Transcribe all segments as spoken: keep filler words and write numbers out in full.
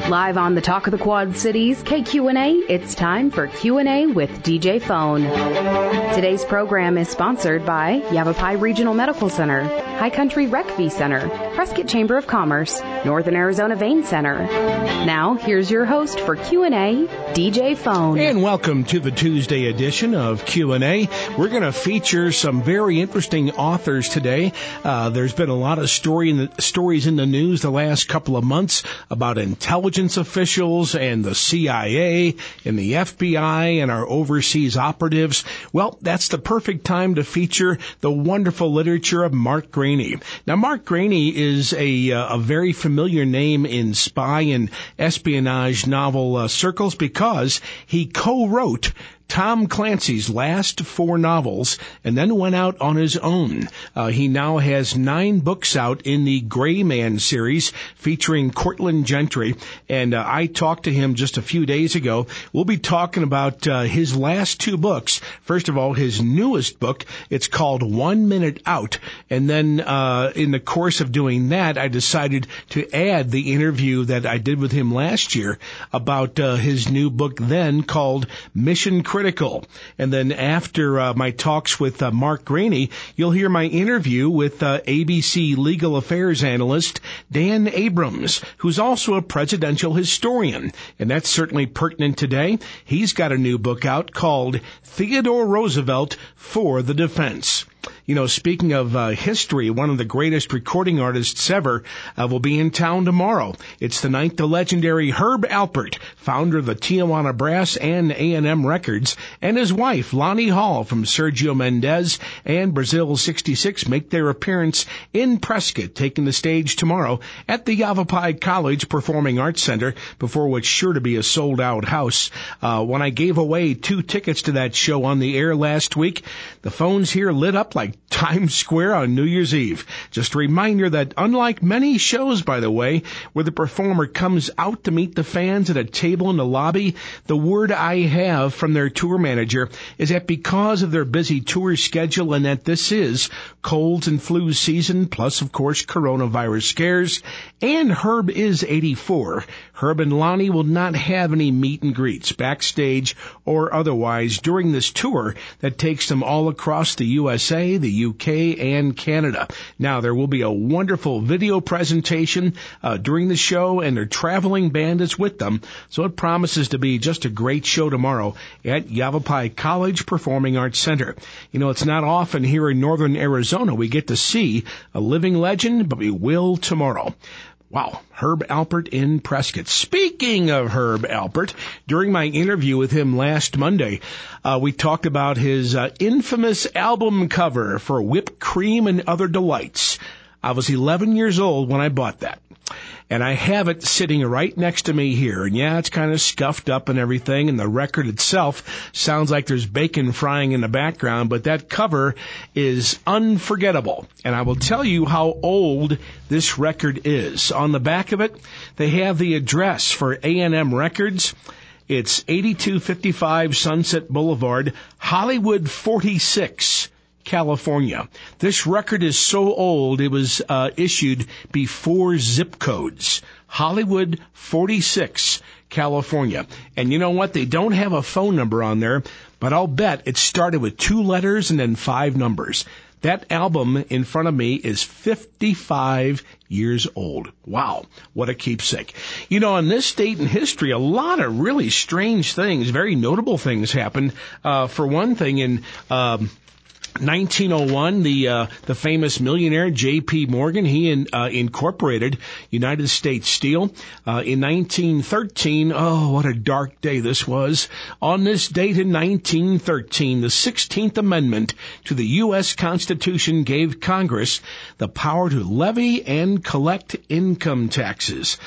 Live on the Talk of the Quad Cities, K Q and A, it's time for Q and A with D J Phone. Today's program is sponsored by Yavapai Regional Medical Center, High Country Rec V Center, Prescott Chamber of Commerce, Northern Arizona Vein Center. Now, here's your host for Q and A, D J Phone. And welcome to the Tuesday edition of Q and A. We're going to feature some very interesting authors today. Uh, there's been a lot of story in the, stories in the news the last couple of months about intelligence officials and the C I A and the F B I and our overseas operatives. Well, that's the perfect time to feature the wonderful literature of Mark Greaney. Now, Mark Greaney is a, uh, a very familiar name in spy and espionage novel uh, circles because he co-wrote Tom Clancy's last four novels and then went out on his own. Uh, he now has nine books out in the Gray Man series featuring Cortland Gentry, and uh, I talked to him just a few days ago. We'll be talking about uh, his last two books. First of all, his newest book. It's called One Minute Out, and then uh, in the course of doing that, I decided to add the interview that I did with him last year about uh, his new book then called Mission Critical. Critical. And then after uh, my talks with uh, Mark Greaney, you'll hear my interview with uh, A B C legal affairs analyst Dan Abrams, who's also a presidential historian. And that's certainly pertinent today. He's got a new book out called Theodore Roosevelt for the Defense. You know, speaking of uh, history, one of the greatest recording artists ever uh, will be in town tomorrow. It's the night the legendary Herb Alpert, founder of the Tijuana Brass and A and M Records, and his wife, Lonnie Hall from Sergio Mendes and Brazil sixty-six make their appearance in Prescott, taking the stage tomorrow at the Yavapai College Performing Arts Center, before what's sure to be a sold-out house. Uh, when I gave away two tickets to that show on the air last week, the phones here lit up like Times Square on New Year's Eve. Just a reminder that unlike many shows, by the way, where the performer comes out to meet the fans at a table in the lobby, the word I have from their tour manager is that because of their busy tour schedule and that this is colds and flu season, plus, of course, coronavirus scares, and Herb is eighty-four, Herb and Lonnie will not have any meet and greets, backstage or otherwise, during this tour that takes them all across the U S A, the U K, and Canada. Now, there will be a wonderful video presentation uh, during the show, and their traveling band is with them, so it promises to be just a great show tomorrow at Yavapai College Performing Arts Center. You know, it's not often here in northern Arizona we get to see a living legend, but we will tomorrow. Wow, Herb Alpert in Prescott. Speaking of Herb Alpert, during my interview with him last Monday, uh, we talked about his uh, infamous album cover for Whipped Cream and Other Delights. I was eleven years old when I bought that. And I have it sitting right next to me here. And yeah, it's kind of scuffed up and everything, and the record itself sounds like there's bacon frying in the background, but that cover is unforgettable. And I will tell you how old this record is. On the back of it, they have the address for A and M Records. It's eighty-two fifty-five Sunset Boulevard, Hollywood forty-six. California. This record is so old it was uh, issued before zip codes. Hollywood forty-six, California. And you know what? They don't have a phone number on there, but I'll bet it started with two letters and then five numbers. That album in front of me is fifty-five years old. Wow, what a keepsake. You know, in this date in history, a lot of really strange things, very notable things happened. Uh, for one thing, in... Um, nineteen oh one, the uh, the famous millionaire J P Morgan, he in, uh, incorporated United States Steel. Uh, in nineteen thirteen, oh, what a dark day this was. On this date in nineteen thirteen, the sixteenth Amendment to the U S Constitution gave Congress the power to levy and collect income taxes.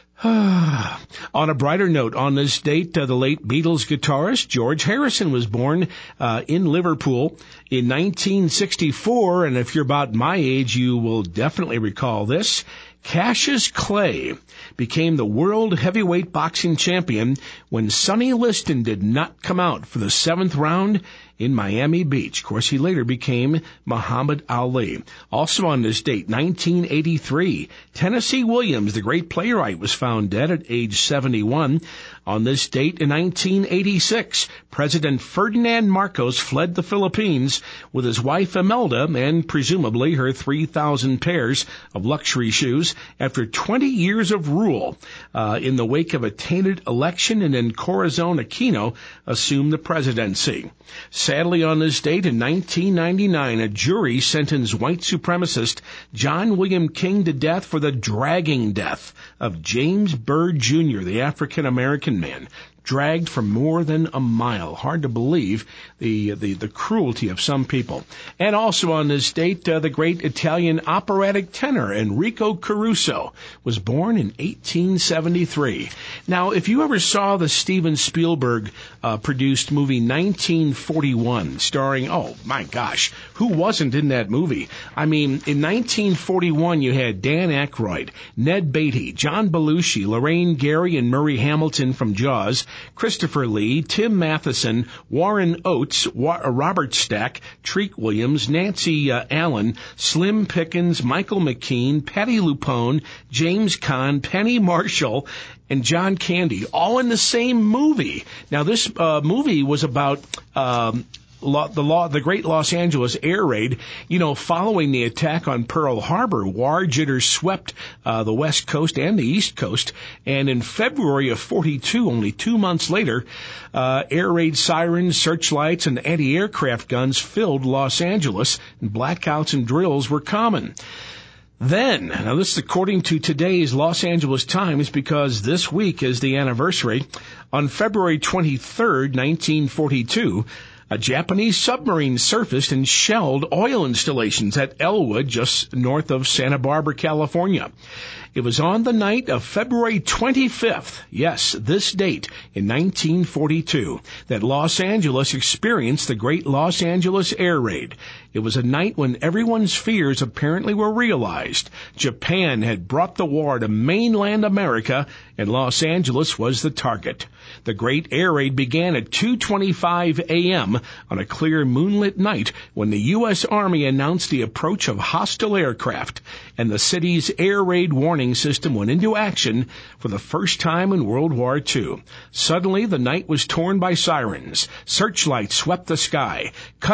On a brighter note, on this date, uh, the late Beatles guitarist George Harrison was born uh, in Liverpool in nineteen sixty-four, and if you're about my age, you will definitely recall this. Cassius Clay became the world heavyweight boxing champion when Sonny Liston did not come out for the seventh round in Miami Beach. Of course, he later became Muhammad Ali. Also on this date, nineteen eighty-three, Tennessee Williams, the great playwright, was found dead at age seventy-one. On this date in nineteen eighty-six, President Ferdinand Marcos fled the Philippines with his wife Imelda and presumably her three thousand pairs of luxury shoes after twenty years of rule. Uh, in the wake of a tainted election, and then Corazon Aquino assumed the presidency. Sadly, on this date in nineteen ninety-nine, a jury sentenced white supremacist John William King to death for the dragging death of James Byrd Junior, the African-American man, dragged for more than a mile. Hard to believe the the, the cruelty of some people. And also on this date, uh, the great Italian operatic tenor Enrico Caruso was born in eighteen seventy-three. Now, if you ever saw the Steven Spielberg uh, produced movie nineteen forty-one, starring, oh my gosh, who wasn't in that movie? I mean, in nineteen forty-one, you had Dan Aykroyd, Ned Beatty, John Belushi, Lorraine Gary, and Murray Hamilton from Jaws, Christopher Lee, Tim Matheson, Warren Oates, Wa- Robert Stack, Treat Williams, Nancy uh, Allen, Slim Pickens, Michael McKean, Patti LuPone, James Caan, Penny Marshall, and John Candy, all in the same movie. Now, this uh, movie was about um, Law, the law, the Great Los Angeles Air Raid. You know, following the attack on Pearl Harbor, war jitters swept uh, the West Coast and the East Coast. And in February of forty-two, only two months later, uh, air raid sirens, searchlights, and anti-aircraft guns filled Los Angeles, and blackouts and drills were common. Then, now this is according to today's Los Angeles Times, because this week is the anniversary. On February twenty-third, nineteen forty-two, a Japanese submarine surfaced and shelled oil installations at Elwood, just north of Santa Barbara, California. It was on the night of February twenty-fifth, yes, this date in nineteen forty-two, that Los Angeles experienced the Great Los Angeles Air Raid. It was a night when everyone's fears apparently were realized. Japan had brought the war to mainland America, and Los Angeles was the target. The Great Air Raid began at two twenty-five a.m. on a clear moonlit night when the U S. Army announced the approach of hostile aircraft, and the city's air raid warning system went into action for the first time in World War Two. Suddenly, the night was torn by sirens. Searchlights swept the sky.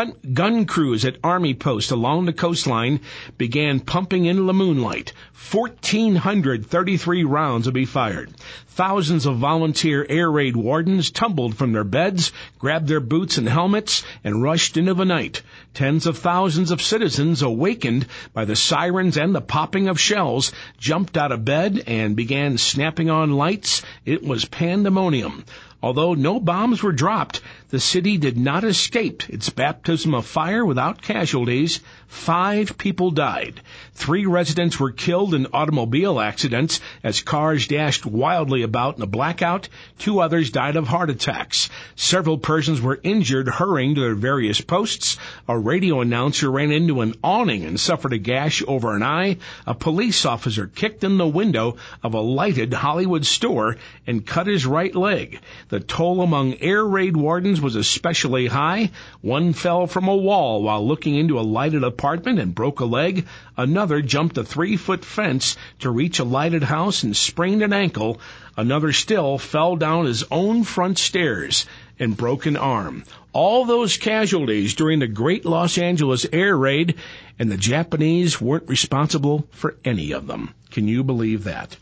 Gun crews at Army posts along the coastline began pumping into the moonlight. one thousand four hundred thirty-three rounds would be fired. Thousands of volunteer air raid wardens tumbled from their beds, grabbed their boots and helmets, and rushed into the night. Tens of thousands of citizens, awakened by the sirens and the popping of shells, jumped out of bed and began snapping on lights. It was pandemonium. Although no bombs were dropped, the city did not escape its baptism of fire without casualties. Five people died. Three residents were killed in automobile accidents as cars dashed wildly about in a blackout. Two others died of heart attacks. Several persons were injured hurrying to their various posts. A radio announcer ran into an awning and suffered a gash over an eye. A police officer kicked in the window of a lighted Hollywood store and cut his right leg. The toll among air raid wardens was especially high. One fell from a wall while looking into a lighted apartment and broke a leg. Another jumped a three-foot fence to reach a lighted house and sprained an ankle. Another still fell down his own front stairs and broke an arm. All those casualties during the Great Los Angeles Air Raid, and the Japanese weren't responsible for any of them. Can you believe that?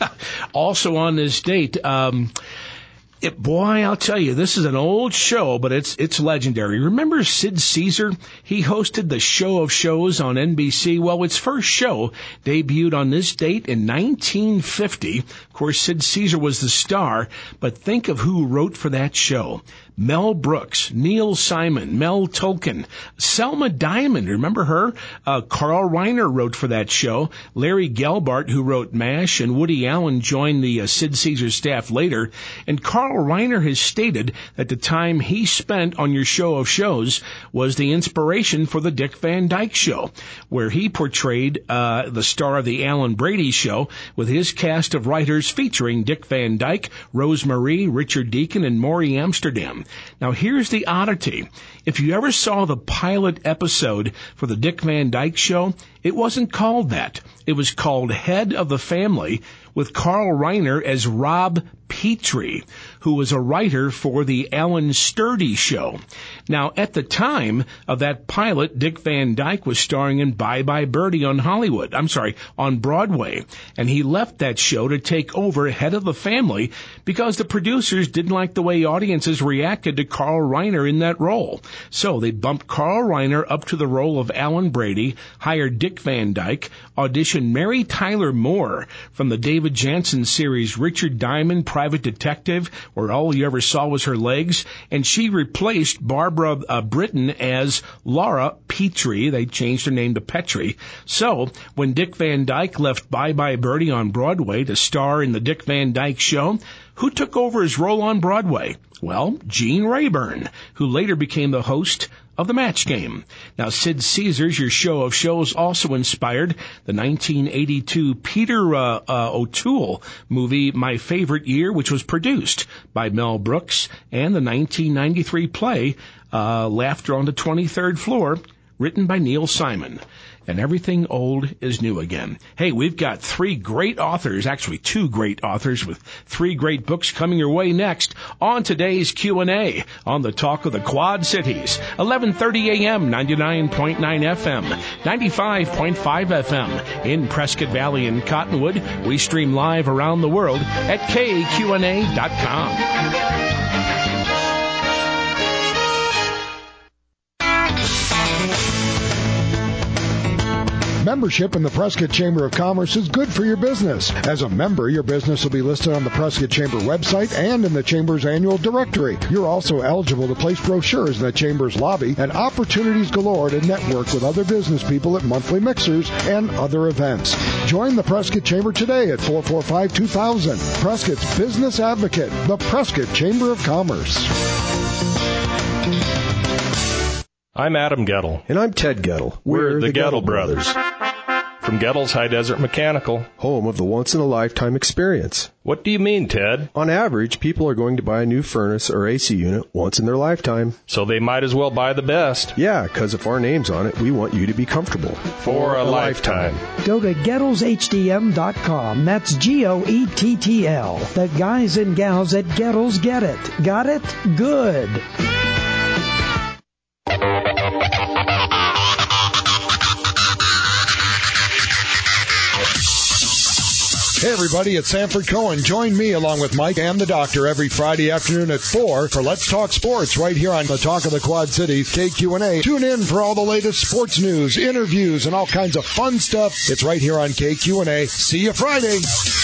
Also on this date, um... It, boy, I'll tell you, this is an old show, but it's it's legendary. Remember Sid Caesar? He hosted the Show of Shows on N B C. Well, its first show debuted on this date in nineteen fifty. Of course, Sid Caesar was the star, but think of who wrote for that show. Mel Brooks, Neil Simon, Mel Tolkien, Selma Diamond, remember her? Uh, Carl Reiner wrote for that show. Larry Gelbart, who wrote MASH, and Woody Allen joined the uh, Sid Caesar staff later. And Carl Reiner has stated that the time he spent on your Show of Shows was the inspiration for the Dick Van Dyke Show, where he portrayed uh, the star of the Alan Brady Show with his cast of writers featuring Dick Van Dyke, Rose Marie, Richard Deacon, and Maury Amsterdam. Now, here's the oddity. If you ever saw the pilot episode for the Dick Van Dyke Show, it wasn't called that. It was called Head of the Family, with Carl Reiner as Rob Petrie, who was a writer for the Alan Sturdy Show. Now, at the time of that pilot, Dick Van Dyke was starring in Bye Bye Birdie on Hollywood, I'm sorry, on Broadway, and he left that show to take over Head of the Family because the producers didn't like the way audiences reacted to Carl Reiner in that role. So they bumped Carl Reiner up to the role of Alan Brady, hired Dick Van Dyke, auditioned Mary Tyler Moore from the David Janssen series Richard Diamond, Private Detective, where all you ever saw was her legs, and she replaced Barbara uh, Britton as Laura Petrie. They changed her name to Petrie. So when Dick Van Dyke left Bye Bye Birdie on Broadway to star in the Dick Van Dyke Show, who took over his role on Broadway? Well, Gene Rayburn, who later became the host of The Match Game. Now, Sid Caesar's Your Show of Shows also inspired the nineteen eighty-two Peter uh, uh, O'Toole movie My Favorite Year, which was produced by Mel Brooks, and the nineteen ninety-three play uh, Laughter on the twenty-third Floor, written by Neil Simon. And everything old is new again. Hey, we've got three great authors, actually two great authors with three great books coming your way next on today's Q and A on the Talk of the Quad Cities. eleven thirty a.m., ninety-nine point nine F M, ninety-five point five F M in Prescott Valley and Cottonwood. We stream live around the world at K Q N A dot com. Membership in the Prescott Chamber of Commerce is good for your business. As a member, your business will be listed on the Prescott Chamber website and in the Chamber's annual directory. You're also eligible to place brochures in the Chamber's lobby and opportunities galore to network with other business people at monthly mixers and other events. Join the Prescott Chamber today at four four five, two thousand. Prescott's Business Advocate, the Prescott Chamber of Commerce. I'm Adam Gettle. And I'm Ted Gettle. We're, We're the, the Gettle, Gettle Brothers. Brothers. From Gettle's High Desert Mechanical. Home of the once-in-a-lifetime experience. What do you mean, Ted? On average, people are going to buy a new furnace or A C unit once in their lifetime. So they might as well buy the best. Yeah, because if our name's on it, we want you to be comfortable. For, For a, a lifetime. lifetime. Go to Gettles H D M dot com. That's G O E T T L. The guys and gals at Gettles get it. Got it? Good. Hey everybody, it's Sanford Cohen. Join me along with Mike and the Doctor every Friday afternoon at four for Let's Talk Sports right here on the Talk of the Quad Cities, K Q and A. Tune in for all the latest sports news, interviews, and all kinds of fun stuff. It's right here on K Q and A. See you Friday.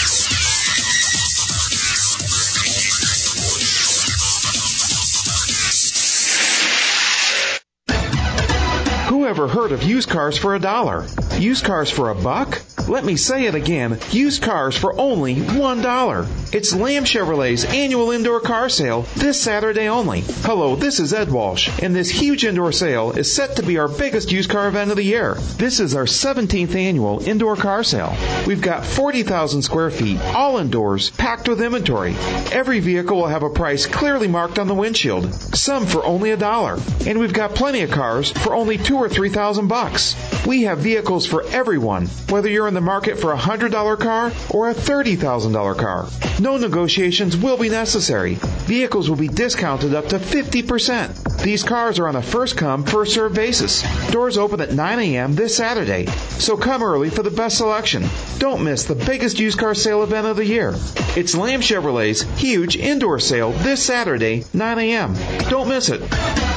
Who ever heard of used cars for a dollar? Used cars for a buck? Let me say it again. Used cars for only one dollar. It's Lamb Chevrolet's annual indoor car sale this Saturday only. Hello, this is Ed Walsh, and this huge indoor sale is set to be our biggest used car event of the year. This is our seventeenth annual indoor car sale. We've got forty thousand square feet, all indoors, packed with inventory. Every vehicle will have a price clearly marked on the windshield, some for only a dollar. And we've got plenty of cars for only two or three thousand bucks. We have vehicles for everyone, whether you're in the market for a one hundred dollar car or a thirty thousand dollar car. No negotiations will be necessary. Vehicles will be discounted up to fifty percent. These cars are on a first-come, first-served basis. Doors open at nine a.m. this Saturday, so come early for the best selection. Don't miss the biggest used car sale event of the year. It's Lamb Chevrolet's huge indoor sale this Saturday, nine a.m. Don't miss it.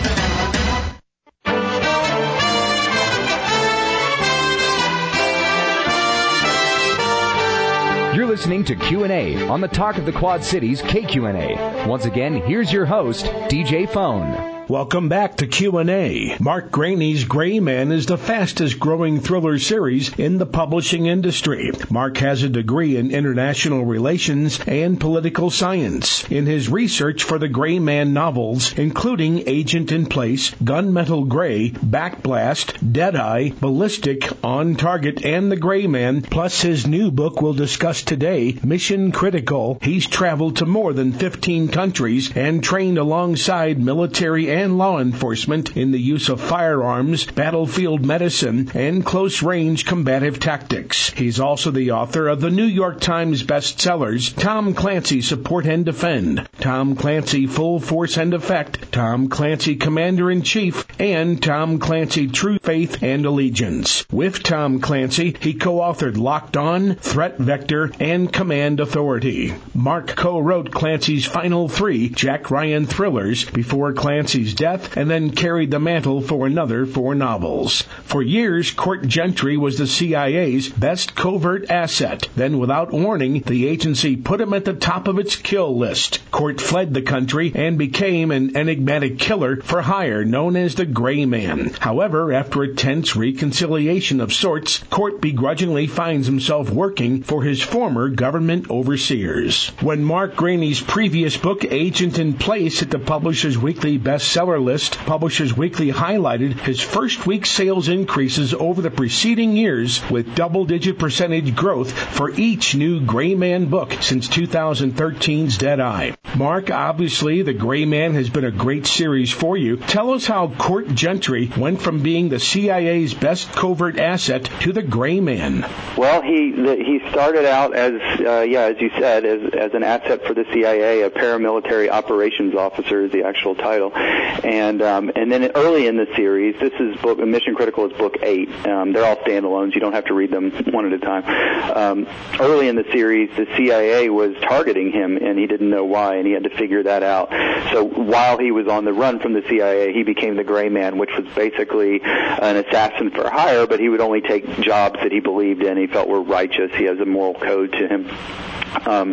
You're listening to Q and A on the Talk of the Quad Cities, K Q and A. Once again, here's your host, D J Phone. Welcome back to Q and A. Mark Graney's Gray Man is the fastest growing thriller series in the publishing industry. Mark has a degree in international relations and political science. In his research for the Gray Man novels, including Agent in Place, Gunmetal Gray, Backblast, Deadeye, Ballistic, On Target, and The Gray Man, plus his new book we'll discuss today, Mission Critical, he's traveled to more than fifteen countries and trained alongside military and law enforcement in the use of firearms, battlefield medicine, and close-range combative tactics. He's also the author of the New York Times bestsellers Tom Clancy Support and Defend, Tom Clancy Full Force and Effect, Tom Clancy Commander-in-Chief, and Tom Clancy True Faith and Allegiance. With Tom Clancy, he co-authored Locked On, Threat Vector, and Command Authority. Mark co-wrote Clancy's final three Jack Ryan thrillers before Clancy's death, and then carried the mantle for another four novels. For years, Court Gentry was the C I A's best covert asset. Then, without warning, the agency put him at the top of its kill list. Court fled the country and became an enigmatic killer for hire known as the Gray Man. However, after a tense reconciliation of sorts, Court begrudgingly finds himself working for his former government overseers. When Mark Graney's previous book, Agent in Place, hit the Publishers Weekly bestseller list, Publishers Weekly highlighted his first week sales increases over the preceding years with double-digit percentage growth for each new Gray Man book since two thousand thirteen's Deadeye. Mark, obviously, The Gray Man has been a great series for you. Tell us how Court Gentry went from being the C I A's best covert asset to the Gray Man. Well, he the, he started out as, uh, yeah, as you said, as, as an asset for the C I A, a paramilitary operations officer is the actual title. And um, and then early in the series, this is book, Mission Critical is book eight. Um, they're all standalones. You don't have to read them one at a time. Um, early in the series, the C I A was targeting him, and he didn't know why, and he had to figure that out. So while he was on the run from the C I A, he became the Gray Man, which was basically an assassin for hire, but he would only take jobs that he believed in, he felt were righteous. He has a moral code to him. Um,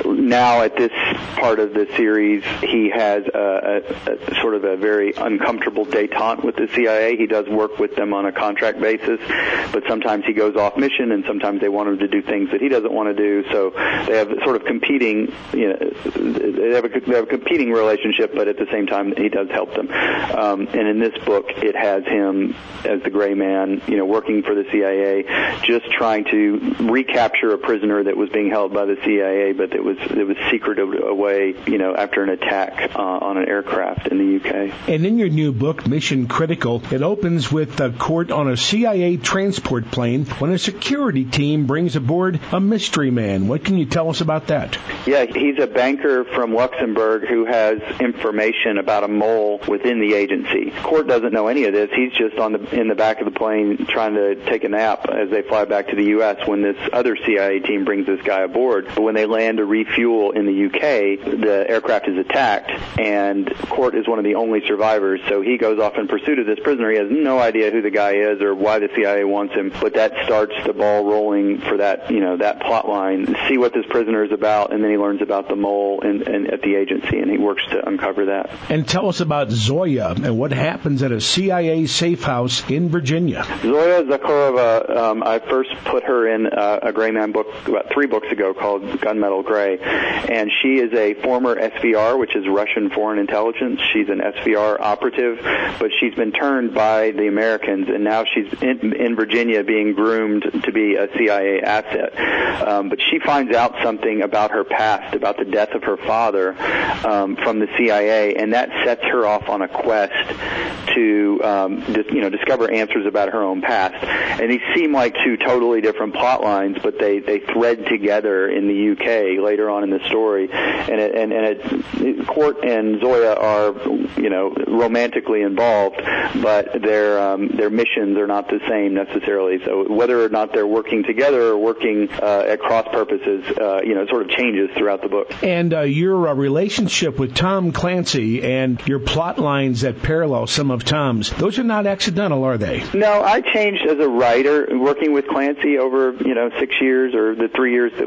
now at this part of the series, he has a, a, a sort of a very uncomfortable detente with the C I A. He does work with them on a contract basis, but sometimes he goes off mission, and sometimes they want him to do things that he doesn't want to do. So they have sort of competing, you know, they have a, they have a competing relationship, but at the same time, he does help them. Um, and in this book, it has him as the Gray Man, you know, working for the C I A, just trying to recapture a prisoner that was being held by the C I A, but it was it was secreted away, you know, after an attack uh, on an aircraft in the U K. And in your new book, Mission Critical, it opens with a court on a C I A transport plane when a security team brings aboard a mystery man. What can you tell us about that? Yeah, he's a banker from Luxembourg who has information about a mole within the agency. Court doesn't know any of this. He's just on the in the back of the plane trying to take a nap as they fly back to the U S when this other C I A team brings this guy aboard. But when they land to refuel in the U K, the aircraft is attacked, and Court is one of the only survivors, so he goes off in pursuit of this prisoner. He has no idea who the guy is or why the C I A wants him, but that starts the ball rolling for that, you know, that plot line. See what this prisoner is about, and then he learns about the mole and, and at the agency, and he works to uncover that. And tell us about Zoya and what happens at a C I A safe house in Virginia. Zoya Zakharova, um, I first put her in uh, a Gray Man book about three books ago called Gunmetal Gray, and she is a former S V R, which is Russian Foreign Intelligence. She's an S V R operative, but she's been turned by the Americans, and now she's in, in Virginia being groomed to be a C I A asset. Um, but she finds out something about her past, about the death of her father, um, from the C I A, and that sets her off on a quest to um, dis- you know discover answers about her own past. And these seem like two totally different plot lines, but they, they thread together in the U K later on in the story. And it, and, and it, Court and Zoya are, you know, romantically involved, but their um, their missions are not the same necessarily. So whether or not they're working together or working uh, at cross purposes, uh, you know, it sort of changes throughout the book. And uh, your uh, relationship with Tom Clancy and your plot lines that parallel some of Tom's, those are not accidental, are they? No, I changed as a writer, working with Clancy over, you know, six years or the three years that we worked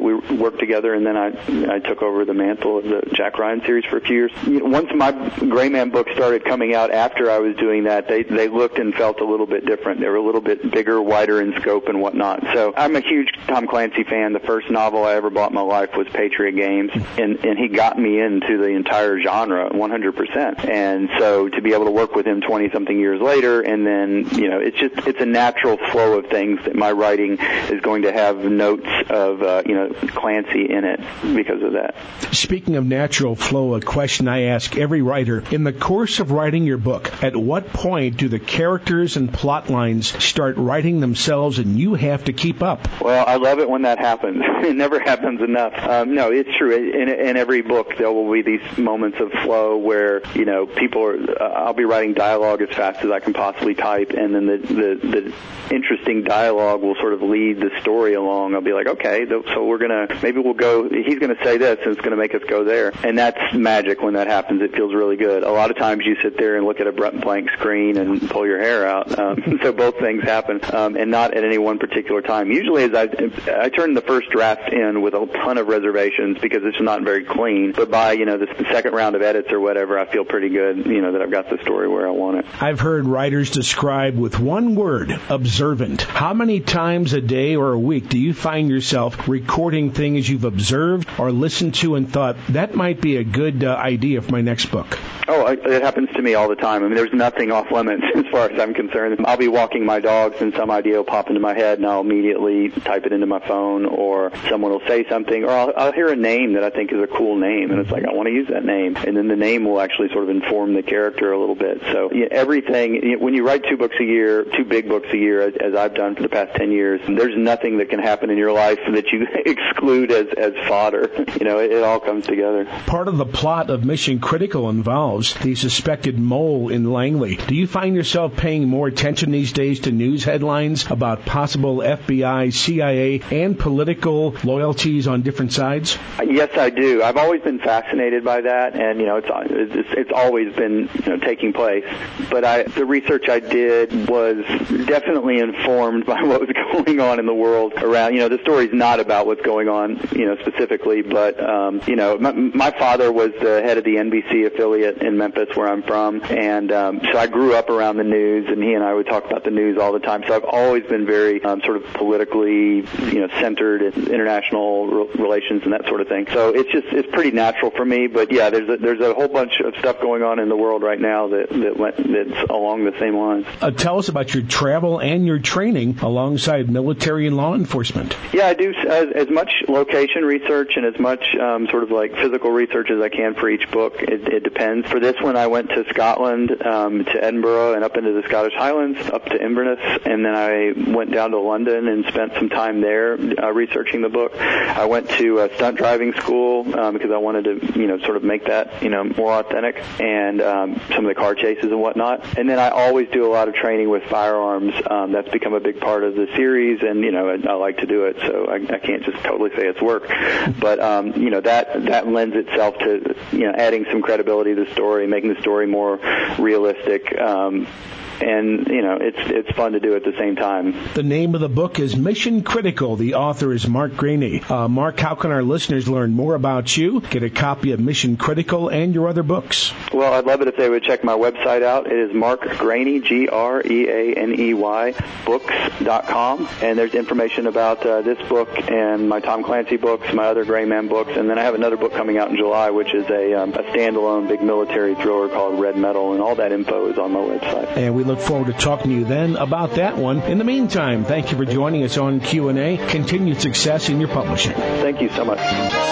worked together, and then I I took over the mantle of the Jack Ryan series for a few years. You know, once my Gray Man books started coming out after I was doing that, they they looked and felt a little bit different. They were a little bit bigger, wider in scope and whatnot. So I'm a huge Tom Clancy fan. The first novel I ever bought in my life was Patriot Games, and and he got me into the entire genre one hundred percent. And so to be able to work with him twenty-something years later, and then, you know, it's just, it's a natural flow of things that my writing is going to have notes of, uh, you know, Clancy in it because of that. Speaking of natural flow, a question I ask every writer. In the course of writing your book, at what point do the characters and plot lines start writing themselves and you have to keep up? Well, I love it when that happens. It never happens enough. Um, no, it's true. In, in every book, there will be these moments of flow where, you know, people are, uh, I'll be writing dialogue as fast as I can possibly type, and then the, the, the interesting dialogue will sort of lead the story along. I'll be like, okay, so we're going to, maybe we'll go, he's going to say this, and it's going to make us go there. And that's magic when that happens. It feels really good. A lot of times you sit there and look at a blank screen and pull your hair out. Um, so both things happen, um, and not at any one particular time. Usually as I, I turn the first draft in with a ton of reservations because it's not very clean, but by, you know, the second round of edits or whatever, I feel pretty good, you know, that I've got the story where I want it. I've heard writers describe with one word, observant. How many times a day or a week do you find yourself recording things you've observed or listened to and thought, that might be a good uh, idea for my next book? Oh, it happens to me all the time. I mean, there's nothing off limits as far as I'm concerned. I'll be walking my dogs and some idea will pop into my head and I'll immediately type it into my phone, or someone will say something, or I'll, I'll hear a name that I think is a cool name, and it's like, I want to use that name. And then the name will actually sort of inform the character a little bit. So you know, everything, you know, when you write two books a year, two big books a year, as, as I've done for the past ten years, there's nothing that can happen in your life that you exclude as, as fodder. You know, it, it all comes together. Part of the plot of Mission Critical involves the suspected mole in Langley. Do you find yourself paying more attention these days to news headlines about possible F B I, C I A, and political loyalties on different sides? Yes, I do. I've always been fascinated by that, and you know, it's it's, it's always been, you know, taking place. But I, the research I did was definitely informed by what was going on in the world around. You know, the story's not about what's going on, you know, specifically, but um, you know, my, my father was the head of the N B C affiliate in Memphis, where I'm from, and um, so I grew up around the news, and he and I would talk about the news all the time. So I've always been very um, sort of politically, you know, centered in international re- relations and that sort of thing. So it's just it's pretty natural for me. But yeah, there's a, there's a whole bunch of stuff going on in the world right now that that went, that's along the same lines. Uh, tell us about your travel and your training alongside military and law enforcement. Yeah, I do as, as much location research and as much um, sort of like physical research as I can for each book. It, it depends. For this one, I went to Scotland, um, to Edinburgh, and up into the Scottish Highlands, up to Inverness, and then I went down to London and spent some time there uh, researching the book. I went to uh, stunt driving school um, because I wanted to, you know, sort of make that, you know, more authentic, and um, some of the car chases and whatnot. And then I always do a lot of training with firearms. Um, that's become a big part of the series, and you know, I, I like to do it, so I, I can't just totally say it's work. But um, you know, that that lends itself to, you know, adding some credibility to the story, making the story more realistic. Um, And, you know, it's it's fun to do at the same time. The name of the book is Mission Critical. The author is Mark Graney. Uh, Mark, how can our listeners learn more about you, get a copy of Mission Critical and your other books? Well, I'd love it if they would check my website out. It is Mark Graney, G R E A N E Y, books dot com. And there's information about uh, this book and my Tom Clancy books, my other Gray Man books. And then I have another book coming out in July, which is a, um, a standalone big military thriller called Red Metal. And all that info is on my website. And we look forward to talking to you then about that one. In the meantime, thank you for joining us on Q and A. Continued success in your publishing. Thank you so much.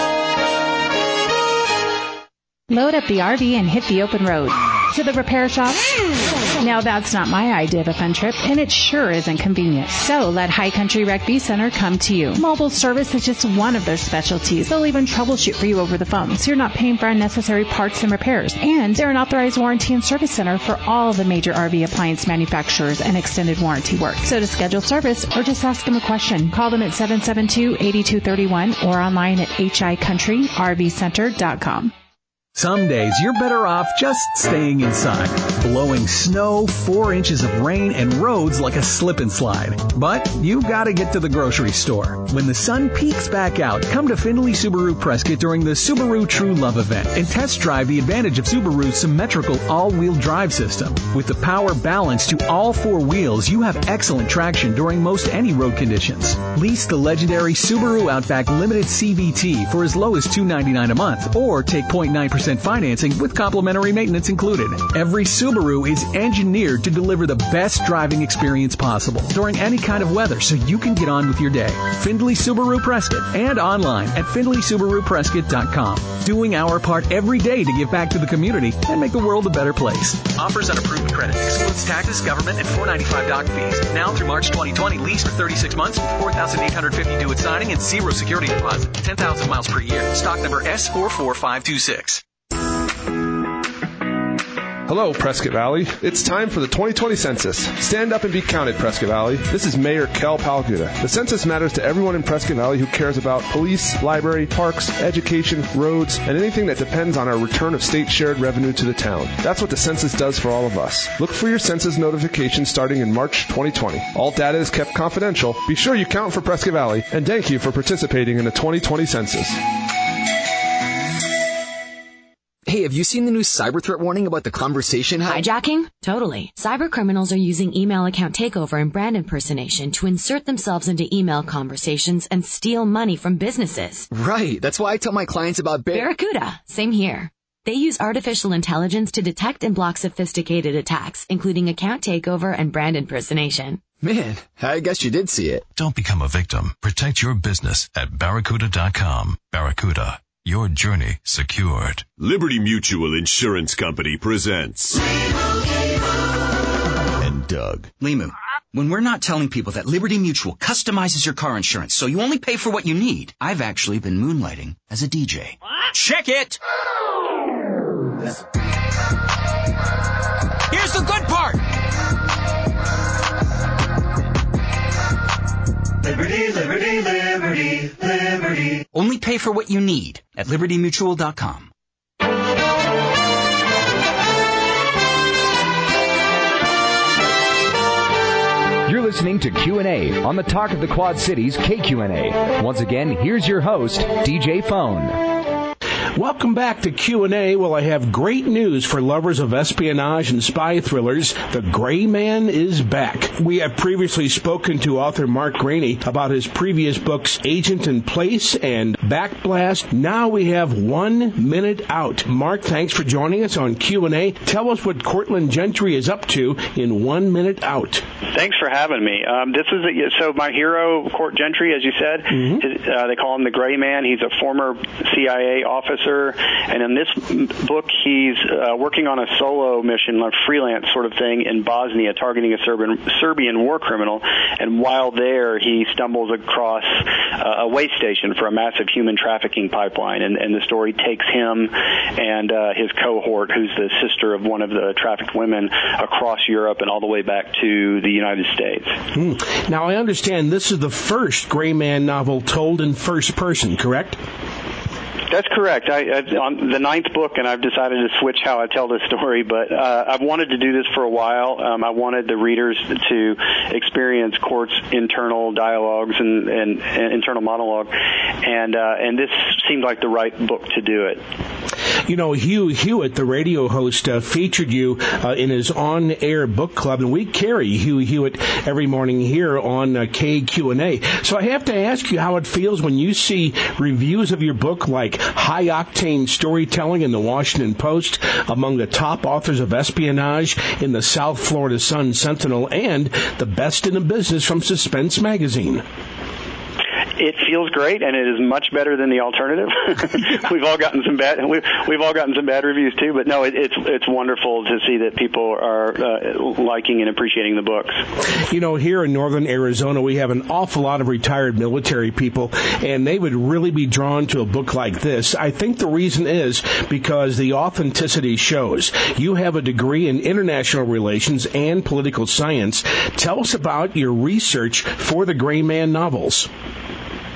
Load up the R V and hit the open road. To the repair shop? Now that's not my idea of a fun trip, and it sure isn't convenient. So let High Country Rec V Center come to you. Mobile service is just one of their specialties. They'll even troubleshoot for you over the phone, so you're not paying for unnecessary parts and repairs. And they're an authorized warranty and service center for all the major R V appliance manufacturers and extended warranty work. So to schedule service or just ask them a question, call them at seven seven two, eight two three one or online at h i country r v center dot com. Some days you're better off just staying inside, blowing snow, four inches of rain, and roads like a slip and slide. But you gotta get to the grocery store. When the sun peeks back out, come to Findlay Subaru Prescott during the Subaru True Love event and test drive the advantage of Subaru's symmetrical all-wheel drive system. With the power balanced to all four wheels, you have excellent traction during most any road conditions. Lease the legendary Subaru Outback Limited C V T for as low as two hundred ninety-nine dollars a month, or take zero point nine percent financing with complimentary maintenance included. Every Subaru is engineered to deliver the best driving experience possible during any kind of weather, so you can get on with your day. Findlay Subaru Prescott, and online at findlay subaru prescott dot com. Doing our part every day to give back to the community and make the world a better place. Offers on approved credit. Excludes taxes, government, and four dollars and ninety-five cents doc fees. Now through March twenty twenty. Lease for thirty-six months, four thousand eight hundred fifty dollars due at signing, and zero security deposit. ten thousand miles per year. Stock number S four four five two six. Hello, Prescott Valley. It's time for the twenty twenty census. Stand up and be counted, Prescott Valley. This is Mayor Kel Palguda. The census matters to everyone in Prescott Valley who cares about police, library, parks, education, roads, and anything that depends on our return of state shared revenue to the town. That's what the census does for all of us. Look for your census notification starting in March twenty twenty. All data is kept confidential. Be sure you count for Prescott Valley, and thank you for participating in the twenty twenty census. Hey, have you seen the new cyber threat warning about the conversation? Hijacking? Totally. Cyber criminals are using email account takeover and brand impersonation to insert themselves into email conversations and steal money from businesses. Right. That's why I tell my clients about Bar- Barracuda. Same here. They use artificial intelligence to detect and block sophisticated attacks, including account takeover and brand impersonation. Man, I guess you did see it. Don't become a victim. Protect your business at barracuda dot com. Barracuda. Your journey secured. Liberty Mutual Insurance Company presents and Doug. Limu, when we're not telling people that Liberty Mutual customizes your car insurance so you only pay for what you need, I've actually been moonlighting as a D J. What? Check it! Here's the good part! Liberty, liberty, liberty, liberty. Only pay for what you need at liberty mutual dot com. You're listening to Q and A on the Talk of the Quad Cities K Q N A. Once again, here's your host, D J Phone. Welcome back to Q and A. Well, I have great news for lovers of espionage and spy thrillers. The Gray Man is back. We have previously spoken to author Mark Graney about his previous books, Agent in Place and Backblast. Now we have One Minute Out. Mark, thanks for joining us on Q and A. Tell us what Cortland Gentry is up to in One Minute Out. Thanks for having me. Um, this is a, so my hero, Court Gentry, as you said, mm-hmm. is, uh, they call him the Gray Man. He's a former C I A officer. And in this book, he's uh, working on a solo mission, a freelance sort of thing in Bosnia, targeting a Serbian, Serbian war criminal. And while there, he stumbles across uh, a way station for a massive human trafficking pipeline. And, and the story takes him and uh, his cohort, who's the sister of one of the trafficked women, across Europe and all the way back to the United States. Hmm. Now, I understand this is the first Gray Man novel told in first person, correct? That's correct. I, I, on the ninth book, and I've decided to switch how I tell this story, but uh, I've wanted to do this for a while. Um, I wanted the readers to experience Court's internal dialogues and, and, and internal monologue, and uh, and this seemed like the right book to do it. You know, Hugh Hewitt, the radio host, uh, featured you uh, in his on-air book club, and we carry Hugh Hewitt every morning here on uh, K Q and A. So I have to ask you how it feels when you see reviews of your book like high-octane storytelling in the Washington Post, among the top authors of espionage in the South Florida Sun-Sentinel, and the best in the business from Suspense Magazine. It feels great, and it is much better than the alternative. we've all gotten some bad we've, we've all gotten some bad reviews too, but no, it, it's it's wonderful to see that people are uh, liking and appreciating the books. You know, here in northern Arizona, we have an awful lot of retired military people, and they would really be drawn to a book like this. I think the reason is because the authenticity shows. You have a degree in international relations and political science. Tell us about your research for the Gray Man novels.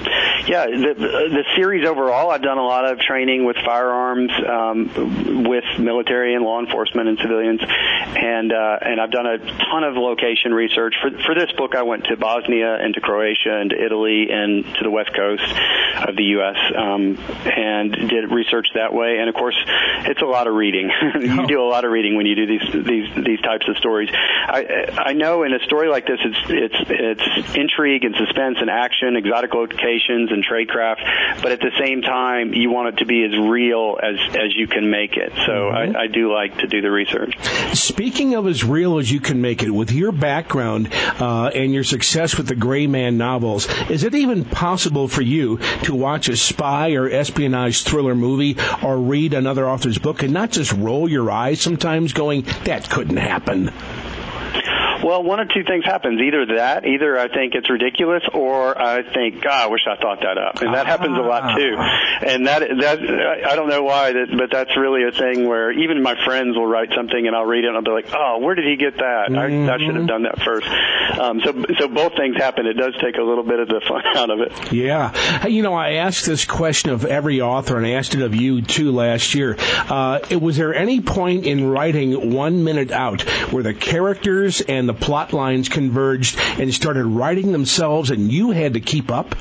Yeah, the, the series overall, I've done a lot of training with firearms, um, with military and law enforcement and civilians, and uh, and I've done a ton of location research. For for this book, I went to Bosnia and to Croatia and to Italy and to the west coast of the U S um, and did research that way. And of course, it's a lot of reading. You do a lot of reading when you do these these these types of stories. I I know in a story like this, it's it's it's intrigue and suspense and action, exotic locations and tradecraft, but at the same time, you want it to be as real as as you can make it. So mm-hmm. I, I do like to do the research. Speaking of as real as you can make it, with your background uh, and your success with the Gray Man novels, is it even possible for you to watch a spy or espionage thriller movie or read another author's book and not just roll your eyes sometimes going, that couldn't happen? Well, one of two things happens. Either that, either I think it's ridiculous, or I think, God, I wish I thought that up. And that ah. happens a lot, too. And that, that I don't know why, that, but that's really a thing where even my friends will write something and I'll read it and I'll be like, oh, where did he get that? Mm-hmm. I, I should have done that first. Um, so, so both things happen. It does take a little bit of the fun out of it. Yeah. Hey, you know, I asked this question of every author, and I asked it of you, too, last year. Uh, was there any point in writing One Minute Out where the characters and the plot lines converged and started writing themselves and you had to keep up?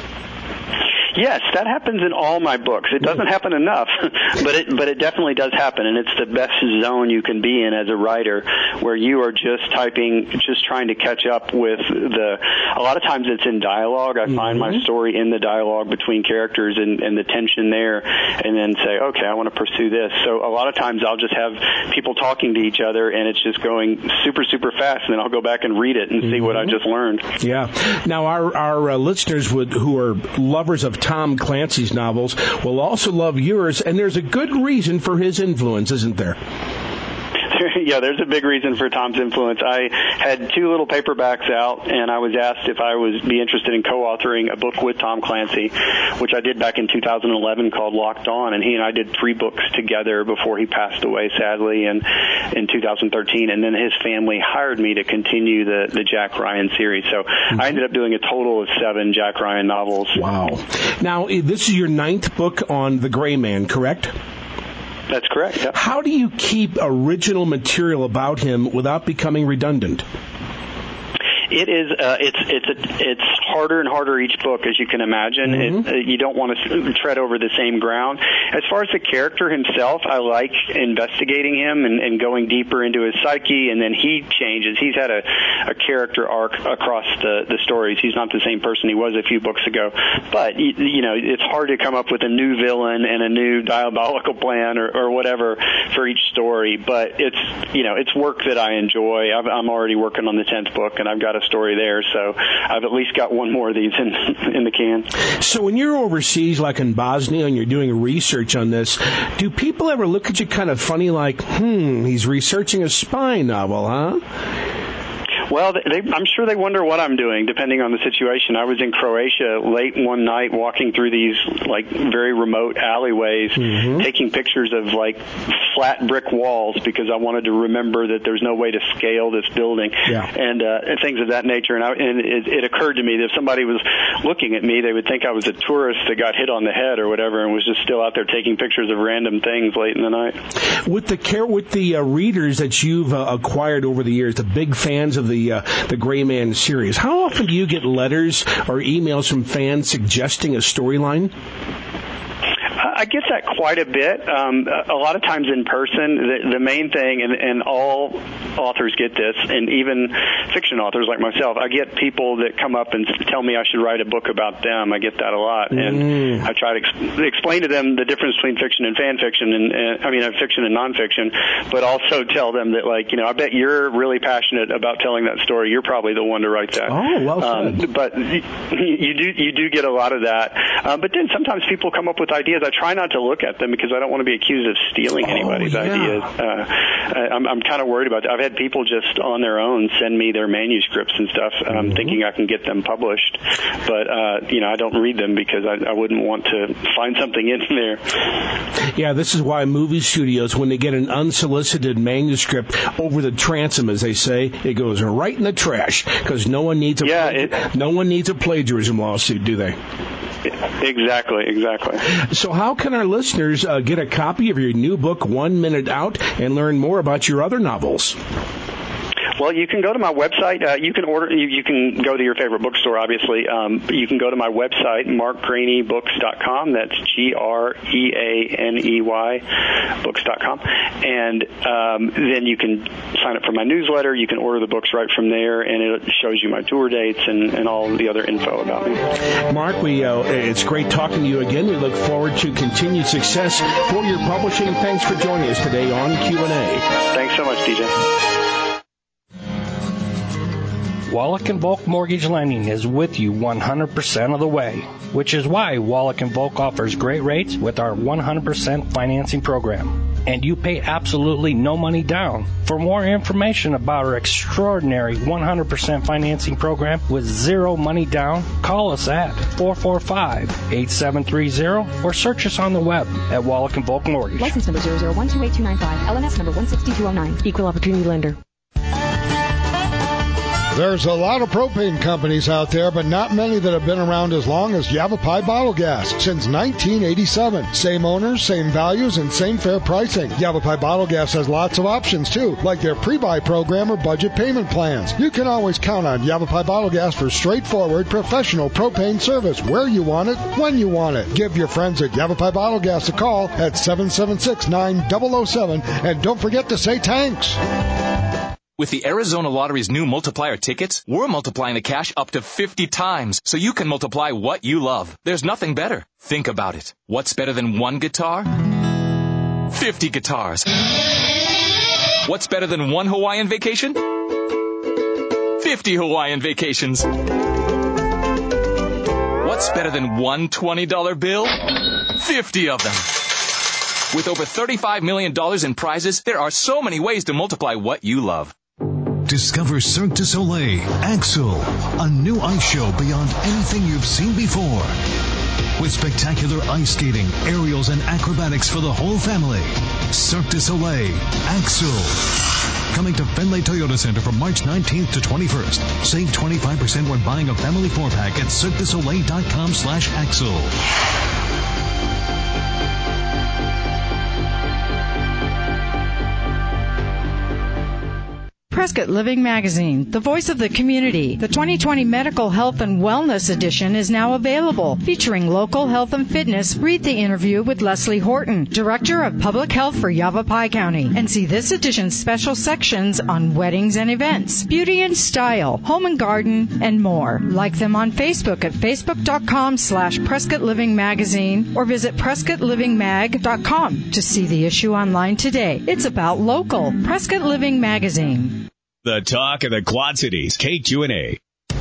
Yes, that happens in all my books. It doesn't happen enough, but it but it definitely does happen, and it's the best zone you can be in as a writer, where you are just typing, just trying to catch up with the. A lot of times it's in dialogue. I mm-hmm. find my story in the dialogue between characters and, and the tension there, and then say, okay, I want to pursue this. So a lot of times I'll just have people talking to each other, and it's just going super, super fast, and then I'll go back and read it and mm-hmm. see what I just learned. Yeah. Now our our uh, listeners would who are lovers of Tom Clancy's novels will also love yours, and there's a good reason for his influence, isn't there? Yeah, there's a big reason for Tom's influence. I had two little paperbacks out, and I was asked if I would be interested in co-authoring a book with Tom Clancy, which I did back in two thousand eleven called Locked On, and he and I did three books together before he passed away, sadly, in, in two thousand thirteen, and then his family hired me to continue the, the Jack Ryan series. So mm-hmm. I ended up doing a total of seven Jack Ryan novels. Wow. Now, this is your ninth book on the Gray Man, correct? That's correct. Yep. How do you keep original material about him without becoming redundant? It is. Uh, it's it's a, it's harder and harder each book, as you can imagine. Mm-hmm. It, uh, you don't want to tread over the same ground. As far as the character himself, I like investigating him and, and going deeper into his psyche, and then he changes. He's had a, a character arc across the, the stories. He's not the same person he was a few books ago. But, you, you know, it's hard to come up with a new villain and a new diabolical plan or, or whatever for each story. But it's, you know, it's work that I enjoy. I've, I'm already working on the tenth book, and I've got a story there, so I've at least got one more of these in in the can. So when you're overseas, like in Bosnia, and you're doing research on this, do people ever look at you kind of funny, like, hmm, he's researching a spy novel, huh? Well, they, I'm sure they wonder what I'm doing, depending on the situation. I was in Croatia late one night walking through these, like, very remote alleyways, mm-hmm. taking pictures of, like, flat brick walls because I wanted to remember that there's no way to scale this building yeah. and, uh, and things of that nature. And, I, and it, it occurred to me that if somebody was looking at me, they would think I was a tourist that got hit on the head or whatever and was just still out there taking pictures of random things late in the night. With the care, with the uh, readers that you've uh, acquired over the years, the big fans of the Uh, the Gray Man series, how often do you get letters or emails from fans suggesting a storyline? I get that quite a bit. Um, a lot of times in person, the, the main thing, and, and all authors get this, and even fiction authors like myself, I get people that come up and tell me I should write a book about them. I get that a lot, mm. and I try to ex- explain to them the difference between fiction and fan fiction, and, and I mean, uh, fiction and nonfiction, but also tell them that, like, you know, I bet you're really passionate about telling that story. You're probably the one to write that. Oh, well um, said. But you, you do you do get a lot of that. Um, but then sometimes people come up with ideas. I try not to look at them because I don't want to be accused of stealing anybody's oh, yeah. ideas. Uh, I'm, I'm kind of worried about that. I've had people just on their own send me their manuscripts and stuff, um, mm-hmm. thinking I can get them published. But, uh, you know, I don't read them because I, I wouldn't want to find something in there. Yeah, this is why movie studios, when they get an unsolicited manuscript over the transom, as they say, it goes right in the trash because no one needs a yeah, plagiar- it, no one needs a plagiarism lawsuit, do they? Exactly, exactly. So how can our listeners uh, get a copy of your new book, One Minute Out, and learn more about your other novels? Well, you can go to my website. Uh, you can order. You, you can go to your favorite bookstore, obviously. Um, but you can go to my website, mark graney books dot com. That's G R E A N E Y books dot com. And um, then you can sign up for my newsletter. You can order the books right from there, and it shows you my tour dates and, and all the other info about me. Mark, we uh, it's great talking to you again. We look forward to continued success for your publishing. Thanks for joining us today on Q and A. Thanks so much, D J. Wallach and Volk Mortgage Lending is with you one hundred percent of the way, which is why Wallach and Volk offers great rates with our one hundred percent financing program. And you pay absolutely no money down. For more information about our extraordinary one hundred percent financing program with zero money down, call us at four four five, eight seven three zero or search us on the web at Wallach and Volk Mortgage. License number zero zero one two eight two nine five, L N S number one six two zero nine. Equal Opportunity Lender. There's a lot of propane companies out there, but not many that have been around as long as Yavapai Bottle Gas since nineteen eighty-seven. Same owners, same values, and same fair pricing. Yavapai Bottle Gas has lots of options, too, like their pre-buy program or budget payment plans. You can always count on Yavapai Bottle Gas for straightforward, professional propane service where you want it, when you want it. Give your friends at Yavapai Bottle Gas a call at seven seven six, nine zero zero seven, and don't forget to say thanks. With the Arizona Lottery's new multiplier tickets, we're multiplying the cash up to fifty times, so you can multiply what you love. There's nothing better. Think about it. What's better than one guitar? fifty guitars. What's better than one Hawaiian vacation? fifty Hawaiian vacations. What's better than one twenty dollar bill? fifty of them. With over thirty-five million dollars in prizes, there are so many ways to multiply what you love. Discover Cirque du Soleil, Axel, a new ice show beyond anything you've seen before. With spectacular ice skating, aerials, and acrobatics for the whole family. Cirque du Soleil, Axel. Coming to Fenway Toyota Center from March nineteenth to twenty-first. Save twenty-five percent when buying a family four-pack at cirque du soleil dot com slash Axel. Prescott Living Magazine, the voice of the community. The twenty twenty Medical Health and Wellness edition is now available, featuring local health and fitness. Read the interview with Leslie Horton, Director of Public Health for Yavapai County, and see this edition's special sections on weddings and events, beauty and style, home and garden, and more. Like them on Facebook at facebook.com slash Prescott Living Magazine or visit prescott living mag dot com to see the issue online today. It's about local. Prescott Living Magazine. The talk of the Quad Cities, K Q and A.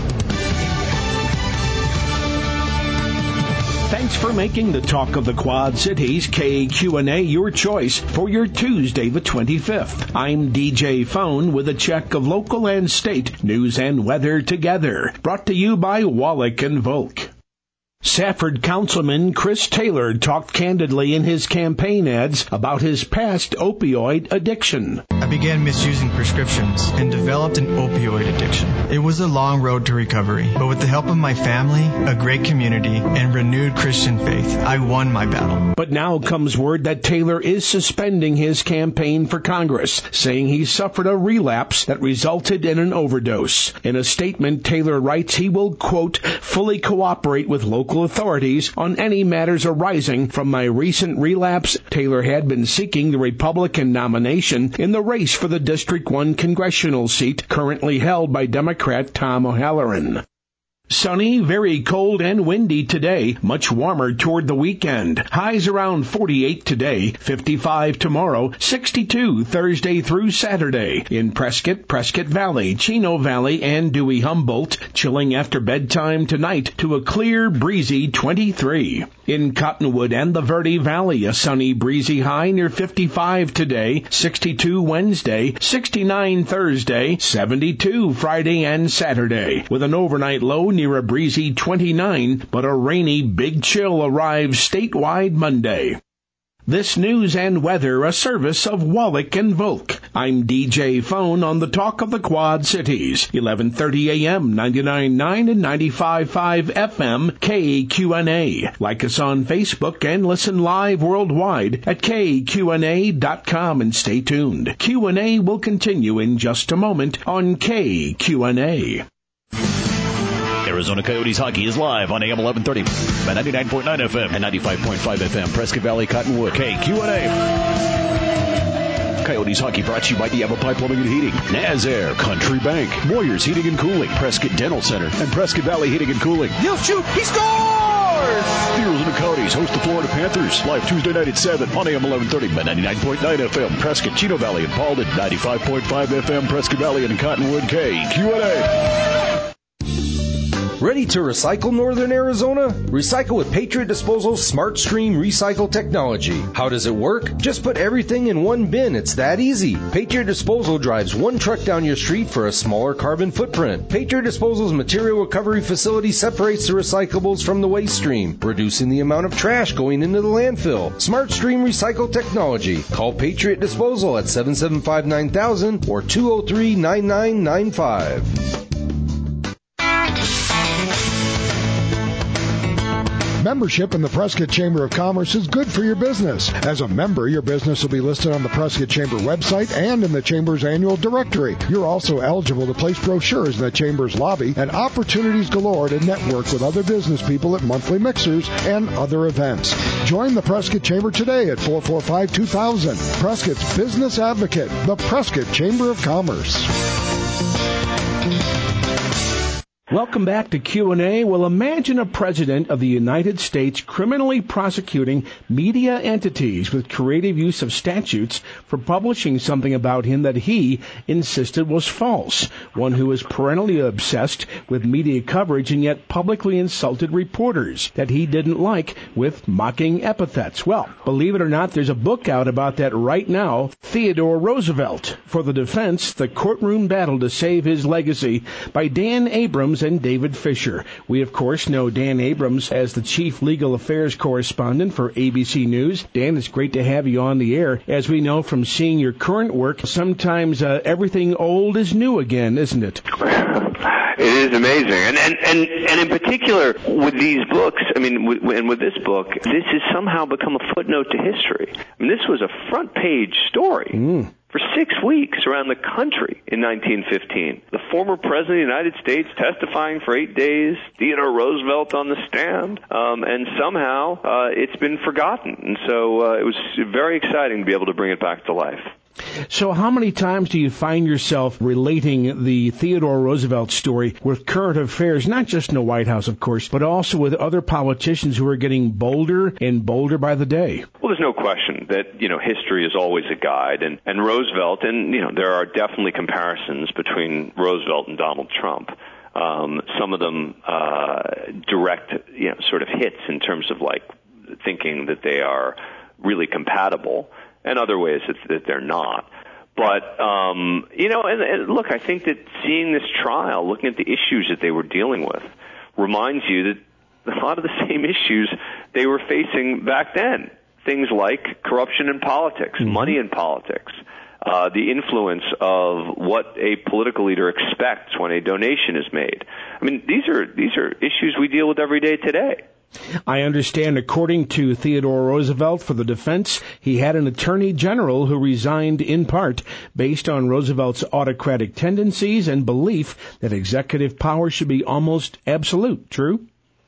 Thanks for making the talk of the Quad Cities, K Q and A, your choice for your Tuesday the twenty-fifth. I'm D J Phone with a check of local and state news and weather together. Brought to you by Wallach and Volk. Safford Councilman Chris Taylor talked candidly in his campaign ads about his past opioid addiction. I began misusing prescriptions and developed an opioid addiction. It was a long road to recovery, but with the help of my family, a great community, and renewed Christian faith, I won my battle. But now comes word that Taylor is suspending his campaign for Congress, saying he suffered a relapse that resulted in an overdose. In a statement, Taylor writes he will, quote, fully cooperate with local authorities on any matters arising from my recent relapse. Taylor had been seeking the Republican nomination in the race for the District one congressional seat currently held by Democrat Tom O'Halloran. Sunny, very cold and windy today. Much warmer toward the weekend. Highs around forty-eight today, fifty-five tomorrow, sixty-two Thursday through Saturday. In Prescott, Prescott Valley, Chino Valley, and Dewey Humboldt, chilling after bedtime tonight to a clear, breezy twenty-three. In Cottonwood and the Verde Valley, a sunny, breezy high near fifty-five today, sixty-two Wednesday, sixty-nine Thursday, seventy-two Friday and Saturday, with an overnight low near a breezy twenty-nine, but a rainy big chill arrives statewide Monday. This news and weather, a service of Wallach and Volk. I'm D J Phone on the Talk of the Quad Cities, eleven thirty a.m., ninety-nine point nine and ninety-five point five F M, K Q N A. Like us on Facebook and listen live worldwide at K Q N A dot com and stay tuned. Q and A will continue in just a moment on K Q N A. Arizona Coyotes hockey is live on A M eleven thirty at ninety-nine point nine F M and ninety-five point five F M, Prescott Valley, Cottonwood. K Q N A. Coyotes hockey brought to you by Yavapai Plumbing and Heating, Nazaire, Country Bank, Moyers Heating and Cooling, Prescott Dental Center, and Prescott Valley Heating and Cooling. He'll shoot. He scores! The Arizona Coyotes host the Florida Panthers live Tuesday night at seven on A M eleven thirty by ninety-nine point nine F M, Prescott, Chino Valley, and Paulden, ninety-five point five F M, Prescott Valley, and Cottonwood. K Q N A. Ready to recycle Northern Arizona? Recycle with Patriot Disposal's Smart Stream Recycle technology. How does it work? Just put everything in one bin. It's that easy. Patriot Disposal drives one truck down your street for a smaller carbon footprint. Patriot Disposal's material recovery facility separates the recyclables from the waste stream, reducing the amount of trash going into the landfill. Smart Stream Recycle technology. Call Patriot Disposal at seven seven five nine thousand or two oh three nine nine nine five. Membership in the Prescott Chamber of Commerce is good for your business. As a member, your business will be listed on the Prescott Chamber website and in the Chamber's annual directory. You're also eligible to place brochures in the Chamber's lobby and opportunities galore to network with other business people at monthly mixers and other events. Join the Prescott Chamber today at four four five two thousand. Prescott's Business Advocate, the Prescott Chamber of Commerce. Welcome back to Q and A. Well, imagine a president of the United States criminally prosecuting media entities with creative use of statutes for publishing something about him that he insisted was false. One who is perennially obsessed with media coverage and yet publicly insulted reporters that he didn't like with mocking epithets. Well, believe it or not, there's a book out about that right now, Theodore Roosevelt. For the defense, The Courtroom Battle to Save His Legacy by Dan Abrams and David Fisher. We, of course, know Dan Abrams as the chief legal affairs correspondent for A B C News. Dan, it's great to have you on the air. As we know from seeing your current work, sometimes uh, everything old is new again, isn't it? It is amazing. And, and, and, and in particular, with these books, I mean, with, and with this book, this has somehow become a footnote to history. I mean, this was a front page story. Mm. For six weeks around the country in nineteen fifteen. The former president of the United States testifying for eight days, Theodore Roosevelt on the stand, um, and somehow uh, it's been forgotten. And so uh, it was very exciting to be able to bring it back to life. So how many times do you find yourself relating the Theodore Roosevelt story with current affairs, not just in the White House, of course, but also with other politicians who are getting bolder and bolder by the day? Well, there's no question that, you know, history is always a guide, and, and Roosevelt, and, you know, there are definitely comparisons between Roosevelt and Donald Trump. Um, some of them uh, direct, you know, sort of hits in terms of, like, thinking that they are really compatible, and other ways that, that they're not. But, um, you know, and, and look, I think that seeing this trial, looking at the issues that they were dealing with, reminds you that a lot of the same issues they were facing back then. Things like corruption in politics, mm-hmm. money in politics, uh, the influence of what a political leader expects when a donation is made. I mean, these are, these are issues we deal with every day today. I understand, according to Theodore Roosevelt, for the defense, he had an attorney general who resigned in part based on Roosevelt's autocratic tendencies and belief that executive power should be almost absolute. True?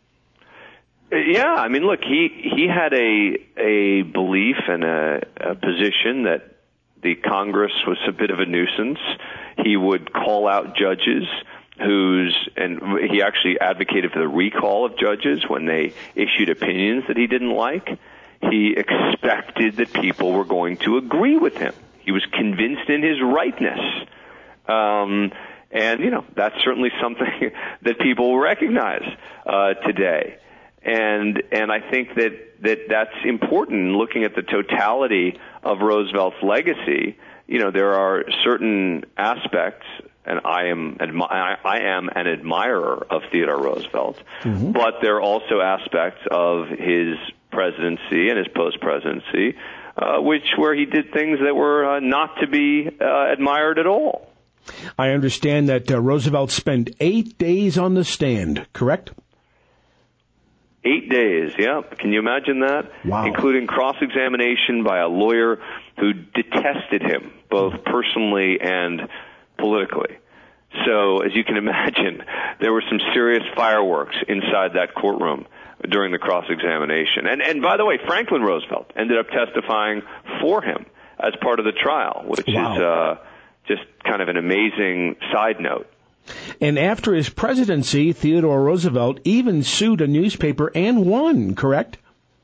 Yeah, I mean, look, he he had a a belief and a, a position that the Congress was a bit of a nuisance. He would call out judges who's, and he actually advocated for the recall of judges when they issued opinions that he didn't like. He expected that people were going to agree with him. He was convinced in his rightness. Um, and, you know, that's certainly something that people recognize uh, today. And and I think that, that that's important. Looking at the totality of Roosevelt's legacy, you know, there are certain aspects, and I am admi- I am an admirer of Theodore Roosevelt, mm-hmm. but there are also aspects of his presidency and his post-presidency uh, which where he did things that were uh, not to be uh, admired at all. I understand that uh, Roosevelt spent eight days on the stand, correct? Eight days, yeah. Can you imagine that? Wow. Including cross-examination by a lawyer who detested him, both personally and politically. So, as you can imagine, there were some serious fireworks inside that courtroom during the cross-examination. And, and by the way, Franklin Roosevelt ended up testifying for him as part of the trial, which wow. is uh, just kind of an amazing side note. And after his presidency, Theodore Roosevelt even sued a newspaper and won, correct?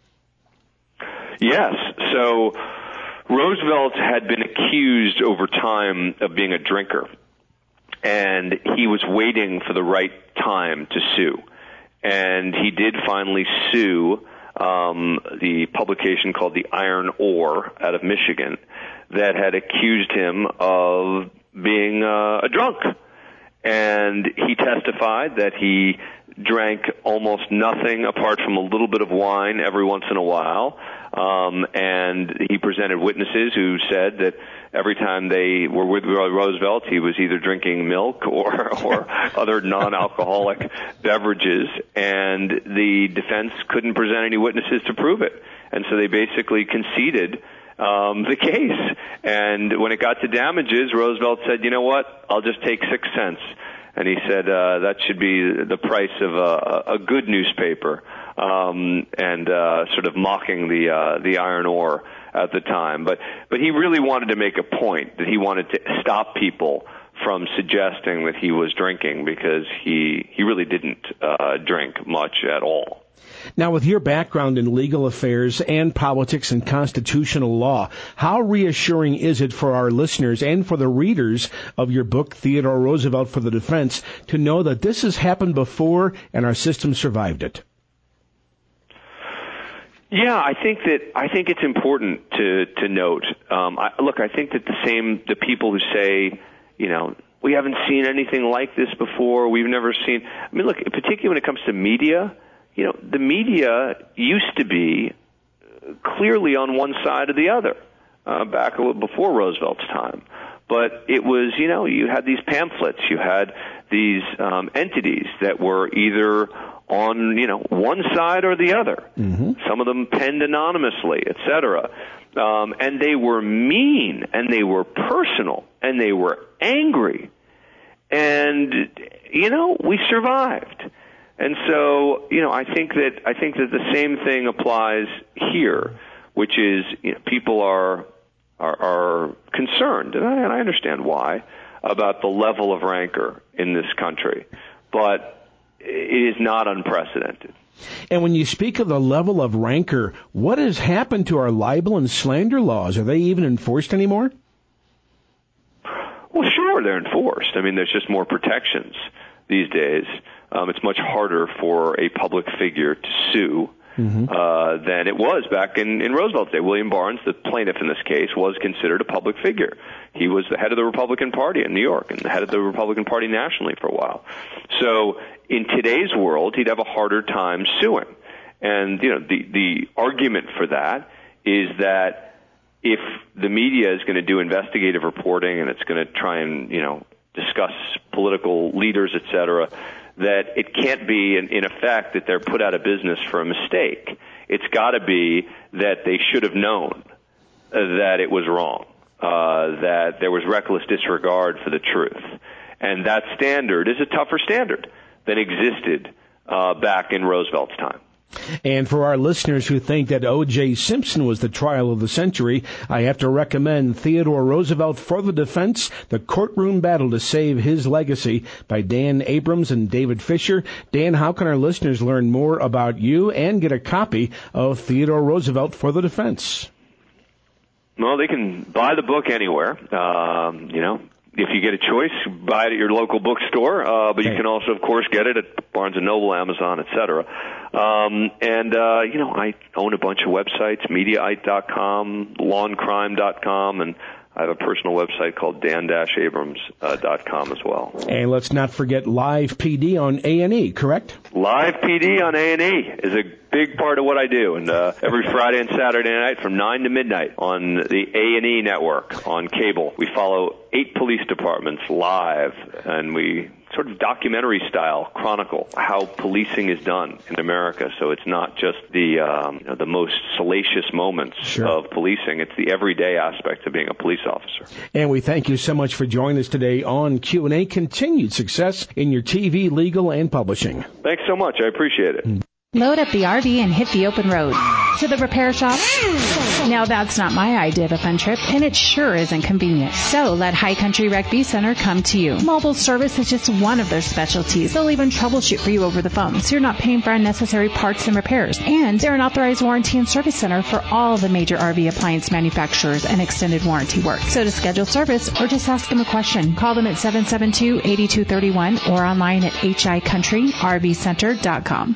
Yes. So Roosevelt had been accused over time of being a drinker, and he was waiting for the right time to sue. And he did finally sue um, the publication called the Iron Ore out of Michigan that had accused him of being uh, a drunk. And he testified that he drank almost nothing apart from a little bit of wine every once in a while. Um, and he presented witnesses who said that every time they were with Roosevelt, he was either drinking milk or, or other non-alcoholic beverages. And the defense couldn't present any witnesses to prove it. And so they basically conceded Um, the case. And when it got to damages, Roosevelt said, you know what, I'll just take six cents. And he said uh, that should be the price of a, a good newspaper, um, and uh, sort of mocking the uh, the Iron Ore at the time. But but he really wanted to make a point that he wanted to stop people from suggesting that he was drinking, because he, he really didn't uh, drink much at all. Now, with your background in legal affairs and politics and constitutional law, how reassuring is it for our listeners and for the readers of your book, Theodore Roosevelt for the Defense, to know that this has happened before and our system survived it? Yeah, I think that I think it's important to to note. Um, I, look, I think that the same the people who say, you know, we haven't seen anything like this before, we've never seen. I mean, look, particularly when it comes to media. You know, the media used to be clearly on one side or the other uh, back before Roosevelt's time. But it was, you know, you had these pamphlets, you had these um, entities that were either on, you know, one side or the other. Mm-hmm. Some of them penned anonymously, et cetera. Um, and they were mean, and they were personal, and they were angry. And, you know, we survived. And so, you know, I think that I think that the same thing applies here, which is, you know, people are are, are concerned, and I, and I understand why, about the level of rancor in this country, but it is not unprecedented. And when you speak of the level of rancor, what has happened to our libel and slander laws? Are they even enforced anymore? Well, sure, they're enforced. I mean, there's just more protections these days. Um, it's much harder for a public figure to sue mm-hmm. uh, than it was back in, in Roosevelt's day. William Barnes, the plaintiff in this case, was considered a public figure. He was the head of the Republican Party in New York and the head of the Republican Party nationally for a while. So in today's world, he'd have a harder time suing. And, you know, the, the argument for that is that if the media is going to do investigative reporting and it's going to try and, you know, discuss political leaders, et cetera, that it can't be, in, in effect, that they're put out of business for a mistake. It's got to be that they should have known uh, that it was wrong, uh, that there was reckless disregard for the truth. And that standard is a tougher standard than existed uh, back in Roosevelt's time. And for our listeners who think that O J. Simpson was the trial of the century, I have to recommend Theodore Roosevelt for the Defense, The Courtroom Battle to Save His Legacy by Dan Abrams and David Fisher. Dan, how can our listeners learn more about you and get a copy of Theodore Roosevelt for the Defense? Well, they can buy the book anywhere. Um, you know, if you get a choice, buy it at your local bookstore, uh, but you can also, of course, get it at Barnes and Noble, Amazon, et cetera. Um, and, uh, you know, I own a bunch of websites, Mediaite dot com, lawn crime dot com, and I have a personal website called dan dash abrams dot com as well. And let's not forget Live P D on A and E, correct? Live P D on A and E is a big part of what I do, and uh, every Friday and Saturday night from nine to midnight on the A and E network on cable, we follow eight police departments live, and we sort of documentary style chronicle how policing is done in America. So it's not just the um, you know, the most salacious moments sure. of policing. It's the everyday aspect of being a police officer. And we thank you so much for joining us today on Q and A. Continued success in your T V, legal, and publishing. Thanks so much. I appreciate it. Mm. Load up the R V and hit the open road. To the repair shop? Now that's not my idea of a fun trip, and it sure isn't convenient. So let High Country Rec B Center come to you. Mobile service is just one of their specialties. They'll even troubleshoot for you over the phone, so you're not paying for unnecessary parts and repairs. And they're an authorized warranty and service center for all the major R V appliance manufacturers and extended warranty work. So to schedule service or just ask them a question, call them at seven seven two, eight two three one or online at h i country r v center dot com.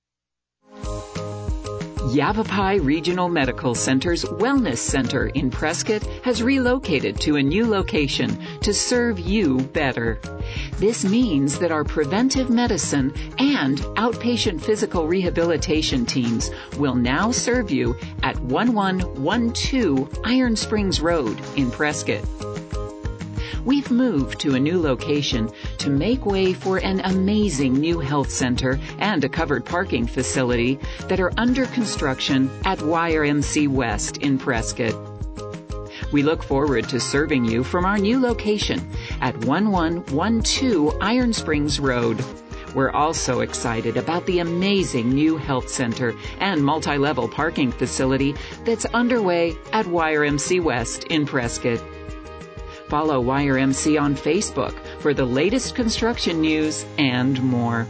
Yavapai Regional Medical Center's Wellness Center in Prescott has relocated to a new location to serve you better. This means that our preventive medicine and outpatient physical rehabilitation teams will now serve you at one one one two Iron Springs Road in Prescott. We've moved to a new location to make way for an amazing new health center and a covered parking facility that are under construction at Y R M C West in Prescott. We look forward to serving you from our new location at one one one two Iron Springs Road. We're also excited about the amazing new health center and multi-level parking facility that's underway at Y R M C West in Prescott. Follow Y R M C on Facebook for the latest construction news and more.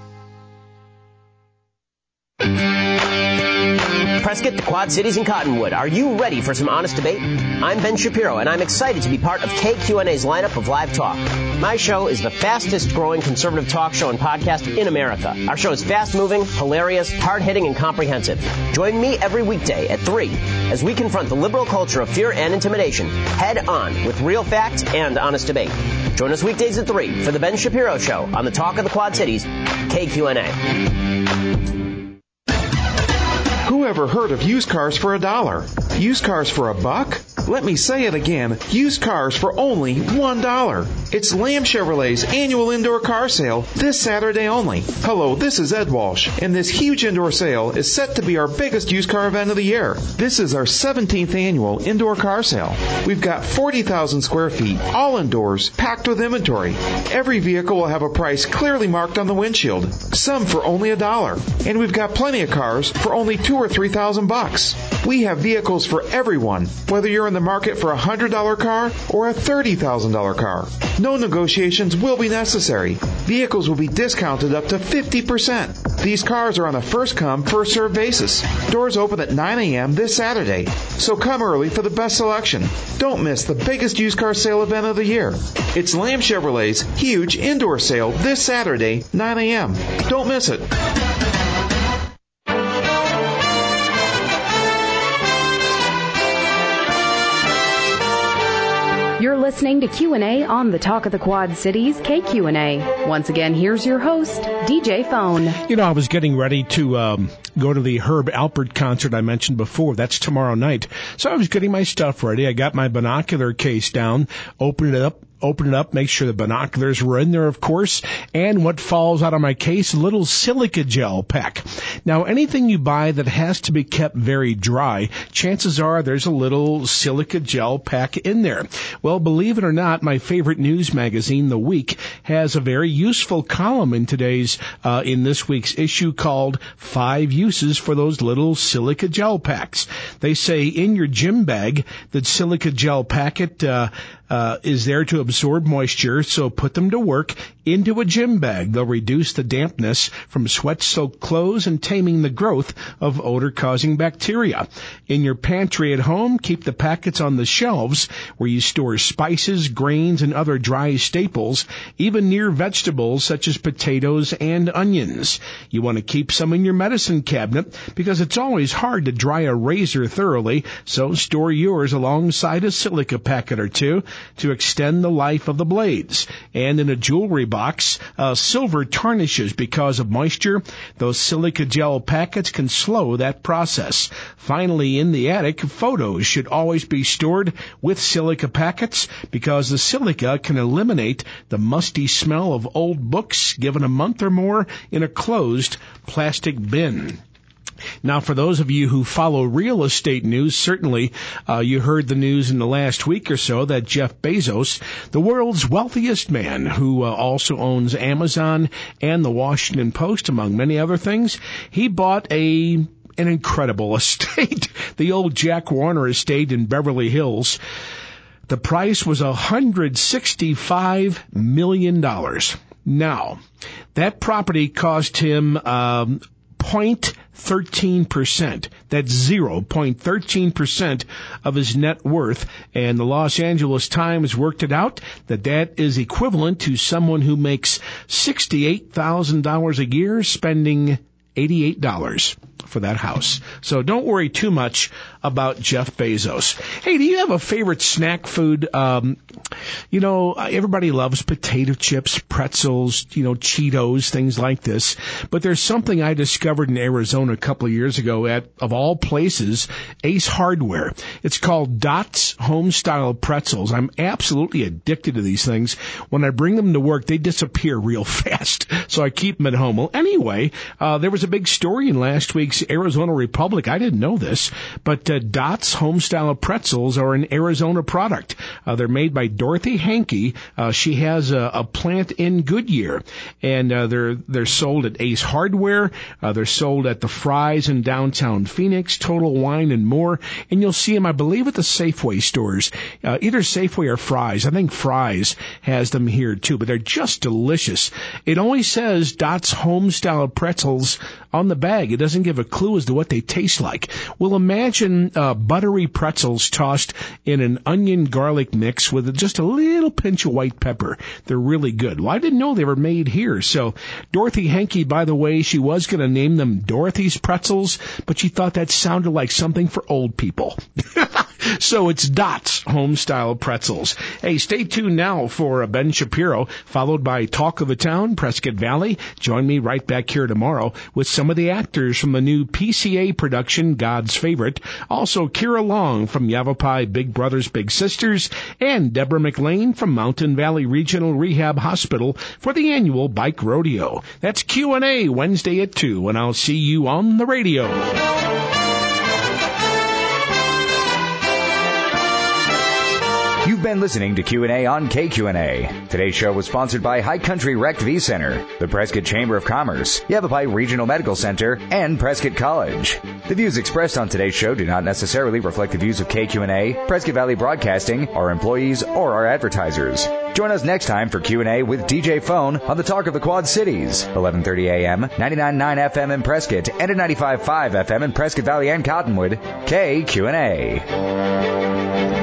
Prescott, the Quad Cities, and Cottonwood. Are you ready for some honest debate? I'm Ben Shapiro, and I'm excited to be part of K Q N A's lineup of live talk. My show is the fastest-growing conservative talk show and podcast in America. Our show is fast-moving, hilarious, hard-hitting, and comprehensive. Join me every weekday at three as we confront the liberal culture of fear and intimidation head-on with real facts and honest debate. Join us weekdays at three for The Ben Shapiro Show on the Talk of the Quad Cities, K Q N A. Who ever heard of used cars for a dollar? Used cars for a buck? Let me say it again. Used cars for only one dollar. It's Lamb Chevrolet's annual indoor car sale this Saturday only. Hello, this is Ed Walsh, and this huge indoor sale is set to be our biggest used car event of the year. This is our seventeenth annual indoor car sale. We've got forty thousand square feet, all indoors, packed with inventory. Every vehicle will have a price clearly marked on the windshield, some for only a dollar. And we've got plenty of cars for only two or three thousand bucks. We have vehicles for everyone, whether you're in the market for a one hundred dollar car or a thirty thousand dollar car. No negotiations will be necessary. Vehicles will be discounted up to fifty percent. These cars are on a first-come, first-served basis. Doors open at nine a.m. this Saturday, so come early for the best selection. Don't miss the biggest used car sale event of the year. It's Lamb Chevrolet's huge indoor sale this Saturday, nine a.m. Don't miss it. You're listening to Q and A on the Talk of the Quad Cities, K Q and A. Once again, here's your host, D J Phone. You know, I was getting ready to um, go to the Herb Alpert concert I mentioned before. That's tomorrow night. So I was getting my stuff ready. I got my binocular case down, opened it up. Open it up, make sure the binoculars were in there, of course, and what falls out of my case, a little silica gel pack. Now, anything you buy that has to be kept very dry, chances are there's a little silica gel pack in there. Well, believe it or not, my favorite news magazine, The Week, has a very useful column in today's, uh, in this week's issue called Five Uses for Those Little Silica Gel Packs. They say in your gym bag, that silica gel packet, uh, uh, is there to absorb moisture, so put them to work into a gym bag. They'll reduce the dampness from sweat-soaked clothes and taming the growth of odor-causing bacteria. In your pantry at home, keep the packets on the shelves where you store spices, grains, and other dry staples, even near vegetables such as potatoes and onions. You want to keep some in your medicine cabinet because it's always hard to dry a razor thoroughly, so store yours alongside a silica packet or two to extend the life of the blades. And in a jewelry box, uh, silver tarnishes because of moisture. Those silica gel packets can slow that process. Finally, in the attic, photos should always be stored with silica packets because the silica can eliminate the musty smell of old books given a month or more in a closed plastic bin. Now, for those of you who follow real estate news, certainly uh, you heard the news in the last week or so that Jeff Bezos, the world's wealthiest man, who uh, also owns Amazon and the Washington Post, among many other things, he bought a an incredible estate, the old Jack Warner estate in Beverly Hills. The price was one hundred sixty-five million dollars. Now, that property cost him um, zero point one three percent. That's zero point one three percent of his net worth. And the Los Angeles Times worked it out that that is equivalent to someone who makes sixty-eight thousand dollars a year spending eighty-eight dollars for that house. So don't worry too much about Jeff Bezos. Hey, do you have a favorite snack food? Um, you know, everybody loves potato chips, pretzels, you know, Cheetos, things like this. But there's something I discovered in Arizona a couple of years ago at, of all places, Ace Hardware. It's called Dots Homestyle Pretzels. I'm absolutely addicted to these things. When I bring them to work, they disappear real fast. So I keep them at home. Well, anyway, uh, there was a big story in last week's Arizona Republic. I didn't know this, but uh, Dots Homestyle Pretzels are an Arizona product. Uh, they're made by Dorothy Hankey. Uh, she has a, a plant in Goodyear, and uh, they're they're sold at Ace Hardware. Uh, they're sold at the Fry's in downtown Phoenix, Total Wine, and more. And you'll see them, I believe, at the Safeway stores, uh, either Safeway or Fry's. I think Fry's has them here too, but they're just delicious. It only says Dots Homestyle Pretzels on the bag. It doesn't give a clue as to what they taste like. Well, imagine uh, buttery pretzels tossed in an onion garlic mix with just a little pinch of white pepper. They're really good. Well, I didn't know they were made here. So Dorothy Hankey, by the way, she was going to name them Dorothy's Pretzels, but she thought that sounded like something for old people. So it's Dots Homestyle Pretzels. Hey, stay tuned now for Ben Shapiro, followed by Talk of the Town, Prescott Valley. Join me right back here tomorrow with some of the actors from the new P C A production, God's Favorite. Also, Kira Long from Yavapai Big Brothers Big Sisters, and Deborah McLean from Mountain Valley Regional Rehab Hospital for the annual Bike Rodeo. That's Q and A Wednesday at two, and I'll see you on the radio. You've been listening to Q and A on K Q N A. Today's show was sponsored by High Country Rec V Center, the Prescott Chamber of Commerce, Yavapai Regional Medical Center, and Prescott College. The views expressed on today's show do not necessarily reflect the views of K Q and A, Prescott Valley Broadcasting, our employees, or our advertisers. Join us next time for Q and A with D J Phone on the Talk of the Quad Cities, eleven thirty a.m., ninety-nine point nine F M in Prescott, and at ninety-five point five F M in Prescott Valley and Cottonwood. K Q and A.